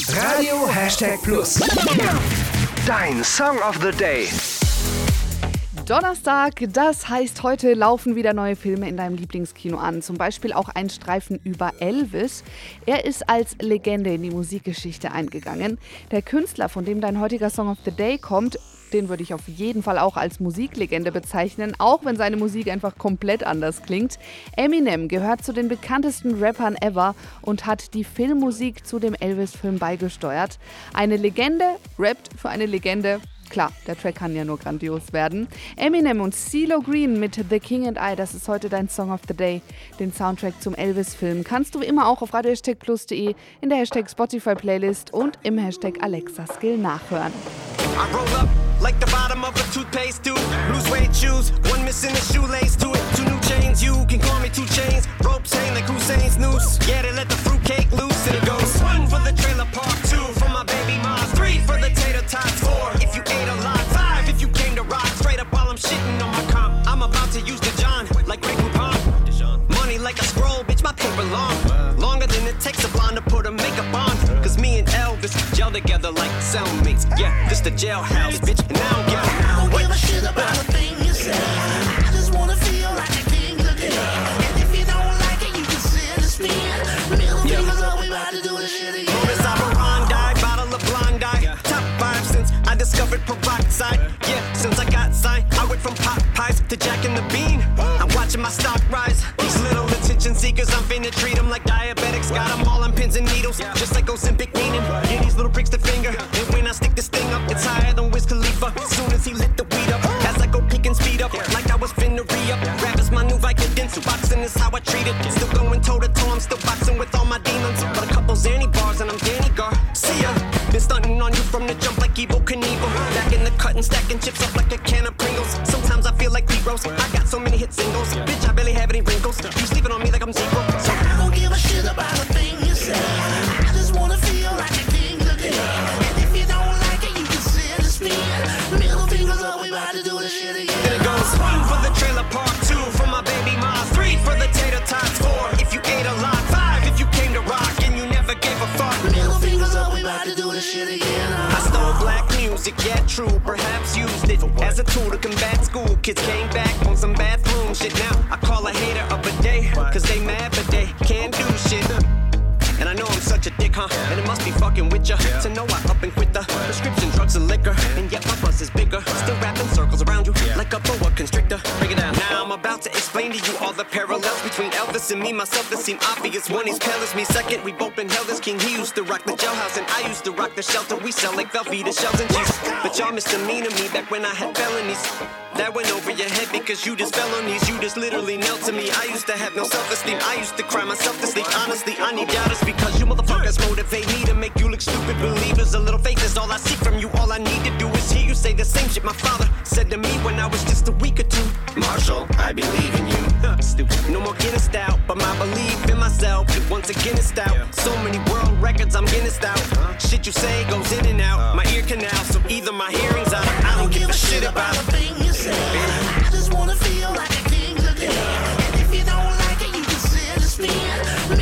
Radio #Plus. Dein Song of the Day. Donnerstag, das heißt, heute laufen wieder neue Filme in deinem Lieblingskino an. Zum Beispiel auch ein Streifen über Elvis. Er ist als Legende in die Musikgeschichte eingegangen. Der Künstler, von dem dein heutiger Song of the Day kommt, den würde ich auf jeden Fall auch als Musiklegende bezeichnen, auch wenn seine Musik einfach komplett anders klingt. Eminem gehört zu den bekanntesten Rappern ever und hat die Filmmusik zu dem Elvis-Film beigesteuert. Eine Legende rappt für eine Legende. Klar, der Track kann ja nur grandios werden. Eminem und CeeLo Green mit The King and I, das ist heute dein Song of the Day. Den Soundtrack zum Elvis-Film kannst du immer auch auf radio-plus.de, in der Spotify-Playlist und im #Alexa-Skill nachhören. I roll up like the bottom of a toothpaste tube. Blue suede shoes, one missing a shoelace to it. 2 new chains, you can call me 2 Chainz. Ropes hang like Hussein's noose. Yeah, they let the fruitcake loose and it goes 1 for the trailer park, 2 for my baby mom, 3 for the tater tots, 4 if you ate a lot, 5 if you came to rock. Straight up while I'm shitting on my comp. I'm about to use the John like Greg Poupon. Money like a scroll, bitch, my paper long. Longer than it takes a blonde to put a makeup on. Cause me and Elvis gel together like cellmates. Yeah, this the jailhouse, bitch, and I don't give a shit about a thing you say. I just wanna feel like a king again. And if you don't like it, you can sit and spin. Middle fingers up, we about to do this shit again. Morris Operandi, bottle of blonde eye. Top 5 since I discovered peroxide. Yeah, since I got signed, I went from Popeyes to Jack and the Bean. I'm watching my stock rise. These little attention seekers, I'm finna treat them like diabetics. Got them all on pins and needles, just like Ozempic meaning. Yeah, these little pricks the finger. And when I stick this thing up, it's higher than Wiz Khalifa. Soon as he lit the weed up, as I go peek and speed up, like I was finna re-up. Rap is my new Vicodin, so boxing is how I treat it. Still going toe-to-toe, I'm still boxing with all my demons. But a couple Zanny bars and I'm Danny Garcia. Been stunting on you from the jump like Evel Knievel. Back in the cut and stacking chips up like a can of Pringles. Sometimes I feel like P-Rose. I got so many hit singles. Bitch, I barely have any wrinkles. You sleeping on me like I'm zero. So I don't give a shit about a thing you say. I just wanna feel like a king again. And if you don't like it, you can sit and spin. Middle fingers up, we about to do this shit again. And it goes 1 for the trailer park, 2 for my baby mom, 3 for the tater tots, 4 if you ate a lot, 5 if you came to rock and you never gave a fuck. Middle fingers up, we about to do this shit again. I stole black music, yeah, true, perhaps used it as a tool to combat school. Kids came back on some bathroom shit. Now I call a hater of a day, cause they mad but they can't do shit. And I know I'm such a dick, huh? And it must be fucking with ya to know I up and quit the prescription drugs and liquor. And yet my buzz is bigger, still wrapping circles around you like a boa constrictor. Break it down. Now I'm about to explain to you all the parallels between Elvis and me, myself that seem obvious. One, he's pale as me. Second, we both been held as king. He used to rock the jailhouse and I used to rock the shelter. We sell like Velveeta shells and cheese. But y'all misdemeanor me back when I had felonies. That went over your head because you just fell on these. You just literally knelt to me. I used to have no self-esteem. I used to cry myself to sleep. Honestly, I need doubters because you motherfuckers motivate me to make you look stupid. Believers, a little faith is all I see from you. All I need to do is hear you say the same shit my father said to me when I was just a week or 2. Marshall, I believe in you. Stupid. No more Guinness out, but my belief in myself once again is stout. So many world records, I'm Guinness out. Shit you say goes in and out my ear canal, so either my hearing's out. I don't give a shit about a thing you say. I just wanna feel like a king again. And if you don't like it, you can sit and spin.